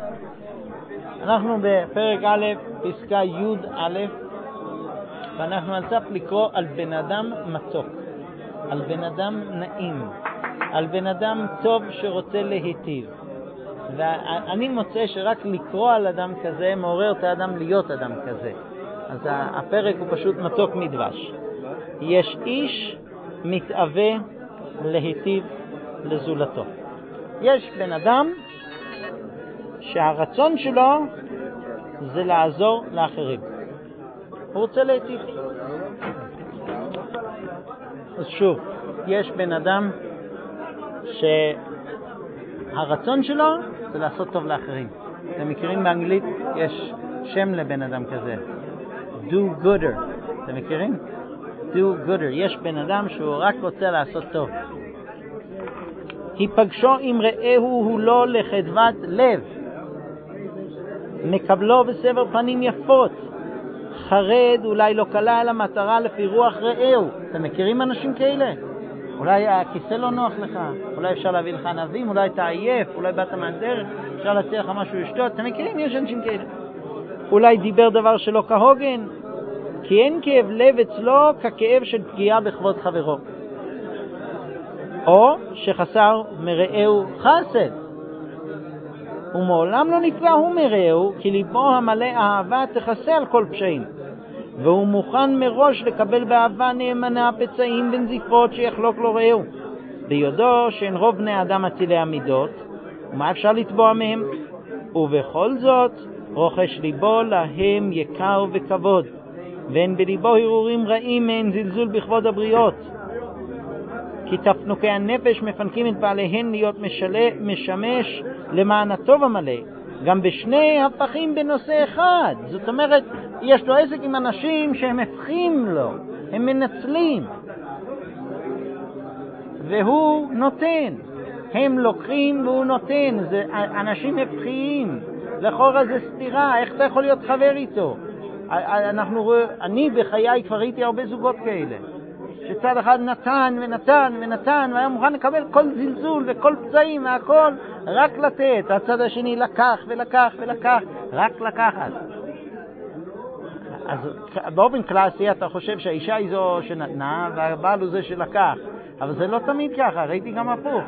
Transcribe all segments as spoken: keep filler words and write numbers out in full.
אנחנו בפרק א', פסקה י' א', ואנחנו על סף לקרוא על בן אדם מתוק, על בן אדם נעים, על בן אדם טוב שרוצה להיטיב. ואני מוצא שרק לקרוא על אדם כזה מעורר את האדם להיות אדם כזה. אז הפרק הוא פשוט מתוק מדבש. יש איש מתאווה להיטיב לזולתו. יש בן אדם שהרצון שלו זה לעזור לאחרים. הוא רוצה להיטיב. אז שוב, יש בן אדם שהרצון שלו זה לעשות טוב לאחרים. אתם מכירים באנגלית? יש שם לבן אדם כזה. do gooder. אתם מכירים? do gooder. יש בן אדם שהוא רק רוצה לעשות טוב. היפגשו עם רעהו הוא לא לחדוות לב. מקבלו בסבר פנים יפות. חרד אולי לא קלה על המטרה לפי רוח רעהו. אתם מכירים אנשים כאלה? אולי הכיסא לא נוח לך, אולי אפשר להביא לך ענבים, אולי אתה עייף, אולי באת מהדרך, אפשר להציע לך משהו לשתות. אתם מכירים? יש אנשים כאלה. אולי דיבר דבר שלא כהוגן, כי אין כאב לב אצלו ככאב של פגיעה בכבוד חברו. או שחסר מרעהו חסד. ומעולם לא נפגע הוא מרעהו, כי ליבו המלא אהבה תכסה על כל פשעים. והוא מוכן מראש לקבל באהבה נאמנה פצעים ונזיפות שיחלוק לו רעהו. ביודעו שאין רוב בני אדם אצילי המידות, ומה אפשר לתבוע מהם? ובכל זאת רוחש ליבו להם יקר וכבוד, ואין בליבו הרהורים רעים מהן זלזול בכבוד הבריות. כי תפנוקי הנפש מפנקים את בעליהן להיות משלה, משמש למען הטוב המלא, גם בשני הפכים בנושא אחד. זאת אומרת, יש לו עסק עם אנשים שהם הפכים לו, הם מנצלים, והוא נותן. הם לוקחים והוא נותן. זה אנשים הפכיים. לכאורה זה סתירה. איך אתה יכול להיות חבר איתו? אנחנו, אני בחיי כבר ראיתי הרבה זוגות כאלה, שצד אחד נתן ונתן ונתן והיה מוכן לקבל כל זלזול וכל פצעים והכל, רק לתת. הצד השני לקח ולקח ולקח, רק לקחת. אז באופן קלאסי אתה חושב שהאישה היא זו שנתנה והבעל הוא זה שלקח, אבל זה לא תמיד ככה. ראיתי גם הפוך.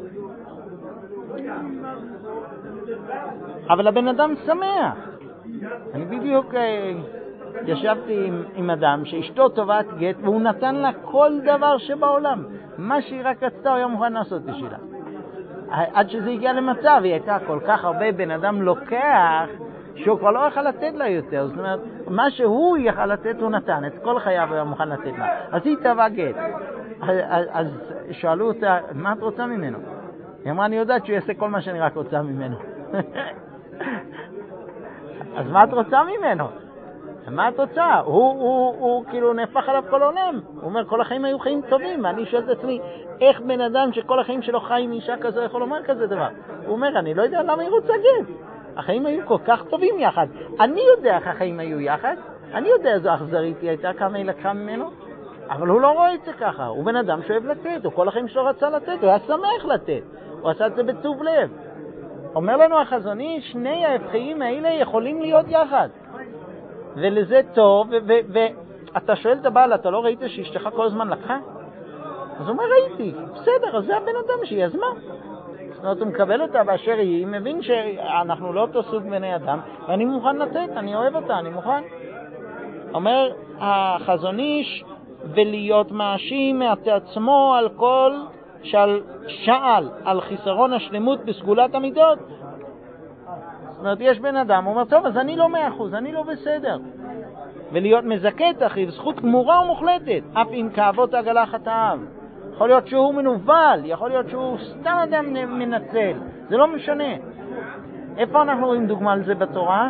אבל הבן אדם שמח. אני בדיוק ישבתי עם, עם אדם שאשתו טובת גט, והוא נתן לה כל דבר שבעולם. מה שהיא רק רצתה הוא היה מוכן לעשות בשבילה. עד שזה הגיע למצב, היא הייתה כל כך הרבה בן אדם לוקח, שהוא כבר לא יכל לתת לה יותר. זאת אומרת, מה שהוא יכל לתת הוא נתן, את כל חייו הוא היה מוכן לתת לה. אז היא טבע גט. אז, אז שאלו אותה, מה את רוצה ממנו? היא אמרה, אני יודעת שהוא יעשה כל מה שאני רק רוצה ממנו. אז מה את רוצה ממנו? מה את רוצה? הוא, הוא, הוא, הוא כאילו נהפך עליו כל עולם. הוא אומר, כל החיים היו חיים טובים. ואני שואל את עצמי, איך בן אדם שכל החיים שלו חי עם אישה כזו יכול לומר כזה דבר? הוא אומר, אני לא יודע למה היא רוצה גט. החיים היו כל כך טובים יחד. אני יודע איך החיים היו יחד. אני יודע איזו אכזרית היא הייתה, כמה היא לקחה ממנו. אבל הוא לא רואה את זה ככה. הוא בן אדם שאוהב לתת. הוא כל החיים שלו רצה לתת. הוא היה שמח לתת. הוא עשה את זה בטוב לב. אומר לנו החזון איש, שני ההפכים האלה יכולים להיות יחד. ולזה טוב, ואתה שואל את הבעל, אתה לא ראית שאשתך כל הזמן לקחה? אז הוא אומר, ראיתי. בסדר, אז זה הבן אדם שהיא יזמה. זאת אומרת, הוא מקבל אותה באשר היא, מבין שאנחנו לא אותו סוג בני אדם, ואני מוכן לתת, אני אוהב אותה, אני מוכן. אומר החזון איש, ולהיות מאשים את עצמו על כל שעל שעל על חיסרון השלמות בסגולת המידות. זאת אומרת, יש בן אדם, הוא אומר, טוב, אז אני לא מאה אחוז, אני לא בסדר. ולהיות מזכה את אחיו, זכות גמורה ומוחלטת, אף אם כאבות עגלה חטאיו. יכול להיות שהוא מנובל, יכול להיות שהוא סתם אדם מנצל, זה לא משנה. איפה אנחנו רואים דוגמה על זה בתורה?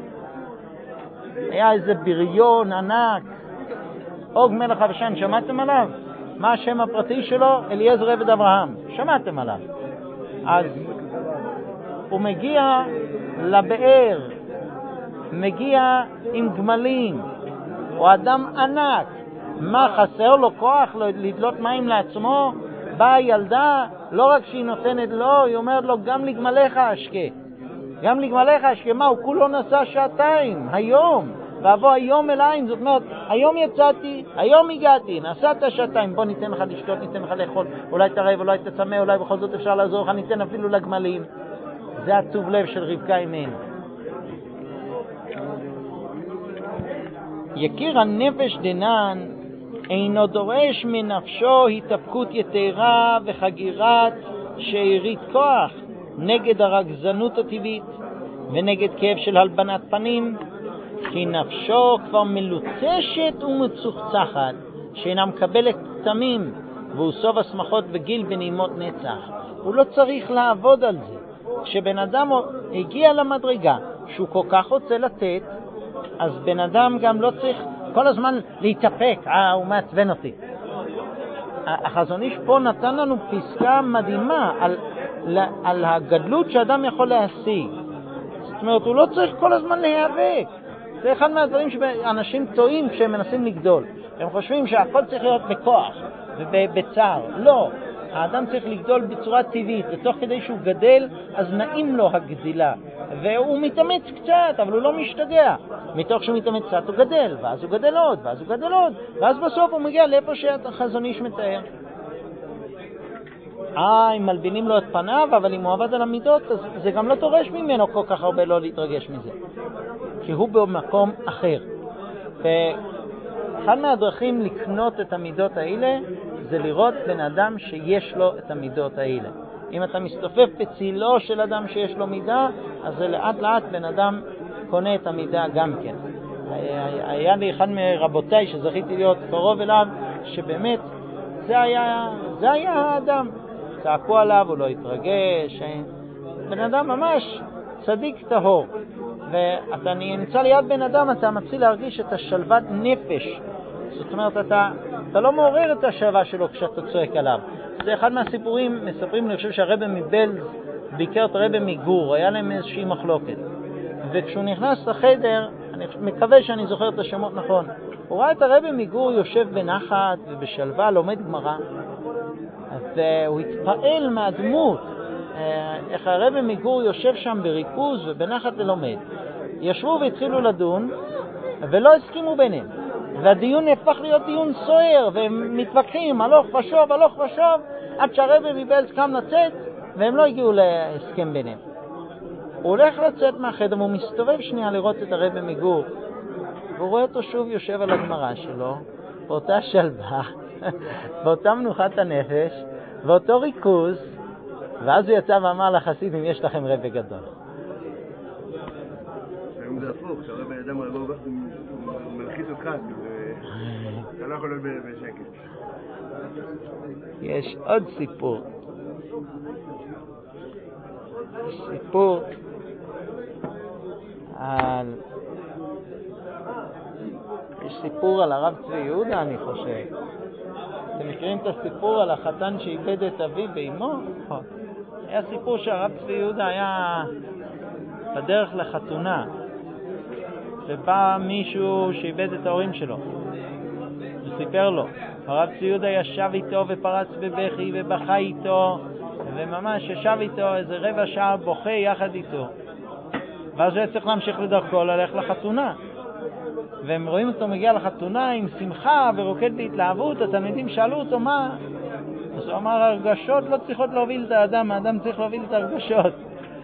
היה איזה בריון ענק, אוג מלך הבשן, שמעתם עליו? מה השם הפרטי שלו? אליעזר עבד אברהם. שמעתם עליו? אז הוא מגיע לבאר, מגיע עם גמלים, הוא אדם ענק. מה חסר לו כוח לדלות מים לעצמו? באה ילדה, לא רק שהיא נותנת לו, היא אומרת לו, גם לגמליך אשכה. גם לגמליך השכמה הוא כולו נסע שעתיים, היום, ואבוא היום אליים, זאת אומרת, היום יצאתי, היום הגעתי, נסעת שעתיים, בוא ניתן לך לשתות, ניתן לך לאכול, אולי תרעב, אולי תצמא, אולי בכל זאת אפשר לעזור לך, ניתן אפילו לגמלים. זה הטוב לב של רבקה אימנו. יקיר הנפש דנן אינו דורש מנפשו התאפקות יתרה וחגירת שארית כוח נגד הרגזנות הטבעית ונגד כאב של הלבנת פנים, כי נפשו כבר מלוטשת ומצוחצחת שאינה מקבלת תמים, והוא סוב השמחות וגיל בנעימות נצח. הוא לא צריך לעבוד על זה. כשבן אדם הגיע למדרגה שהוא כל כך רוצה לתת, אז בן אדם גם לא צריך כל הזמן להתאפק, אה, הוא מעצבן אותי. החזון איש פה נתן לנו פסקה מדהימה על, על הגדלות שאדם יכול להשיג. זאת אומרת, הוא לא צריך כל הזמן להיאבק. זה אחד מהדברים שאנשים טועים כשהם מנסים לגדול. הם חושבים שהכל צריך להיות בכוח ובצער. לא. האדם צריך לגדול בצורה טבעית, ותוך כדי שהוא גדל, אז נעים לו הגדילה. והוא מתאמץ קצת, אבל הוא לא משתגע. מתוך שהוא מתאמץ קצת הוא גדל, ואז הוא גדל עוד, ואז הוא גדל עוד, ואז בסוף הוא מגיע לאיפה שהחזון איש מתאר. אה, אם מלבינים לו את פניו, אבל אם הוא עבד על המידות, אז זה גם לא דורש ממנו כל כך הרבה לא להתרגש מזה. כי הוא במקום אחר. ואחד מהדרכים לקנות את המידות האלה, זה לראות בן אדם שיש לו את המידות האלה. אם אתה מסתופף בצילו של אדם שיש לו מידה, אז זה לאט לאט בן אדם קונה את המידה גם כן. היה לי אחד מרבותיי שזכיתי להיות קרוב אליו, שבאמת זה היה, זה היה האדם. צעקו עליו, הוא לא התרגש. בן אדם ממש צדיק טהור. ואתה נמצא ליד בן אדם, אתה מתחיל להרגיש את השלוות נפש. זאת אומרת, אתה, אתה לא מעורר את השלווה שלו כשאתה צועק עליו. זה אחד מהסיפורים, מספרים, אני חושב שהרבא מבלז ביקר את הרבא מגור, היה להם איזושהי מחלוקת. וכשהוא נכנס לחדר, אני מקווה שאני זוכר את השמות נכון, הוא ראה את הרבא מגור יושב בנחת ובשלווה, לומד גמרא. והוא התפעל מהדמות, איך הרבא מגור יושב שם בריכוז ובנחת ולומד. ישבו והתחילו לדון, ולא הסכימו ביניהם. והדיון הפך להיות דיון סוער, והם מתווכחים, הלוך ושוב, הלוך ושוב, עד שהרבא מבלז קם לצאת, והם לא הגיעו להסכם ביניהם. הוא הולך לצאת מהחדר, והוא מסתובב שנייה לראות את הרבא מגור, והוא רואה אותו שוב יושב על הגמרא שלו, באותה שלווה, באותה מנוחת הנפש, באותו ריכוז, ואז הוא יצא ואמר לחסידים, יש לכם רבא גדול. היום זה הפוך, שהרבא אדם מלחיץ אותך, אתה לא יכול להיות בשקט. יש עוד סיפור. יש סיפור על... יש סיפור על הרב צבי יהודה, אני חושב. אתם מכירים את הסיפור על החתן שאיבד את אביו ואימו? היה סיפור שהרב צבי יהודה היה בדרך לחתונה, ובא מישהו שאיבד את ההורים שלו, וסיפר לו. הרב צבי יהודה ישב איתו ופרץ בבכי ובכה איתו, וממש ישב איתו איזה רבע שעה בוכה יחד איתו. ואז הוא צריך להמשיך לדרכו ללכת לחתונה. והם רואים אותו מגיע לחתונה עם שמחה ורוקד בהתלהבות. התלמידים שאלו אותו מה? אז הוא אמר, הרגשות לא צריכות להוביל את האדם, האדם צריך להוביל את הרגשות.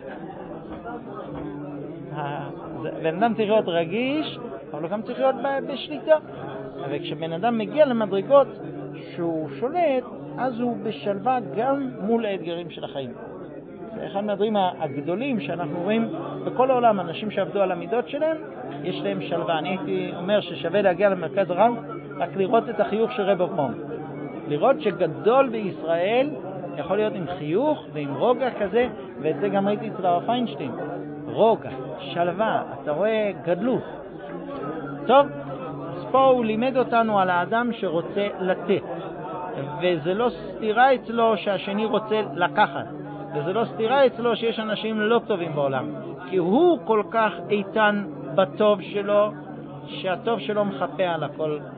בן אדם צריך להיות רגיש, אבל הוא גם צריך להיות בשליטה. וכשבן אדם מגיע למדרגות שהוא שולט, אז הוא בשלווה גם מול האתגרים של החיים. זה אחד מהדברים הגדולים שאנחנו רואים בכל העולם. אנשים שעבדו על המידות שלהם, יש להם שלווה. אני הייתי אומר ששווה להגיע למרכז הרב, רק לראות את החיוך של רב אברהם. לראות שגדול בישראל יכול להיות עם חיוך ועם רוגע כזה, ואת זה גם ראיתי אצל הרב פיינשטיין. רוגע, שלווה, אתה רואה גדלות. טוב, אז פה הוא לימד אותנו על האדם שרוצה לתת. וזה לא סתירה אצלו שהשני רוצה לקחת. וזה לא סתירה אצלו שיש אנשים לא טובים בעולם. כי הוא כל כך איתן בטוב שלו, שהטוב שלו מחפה על הכל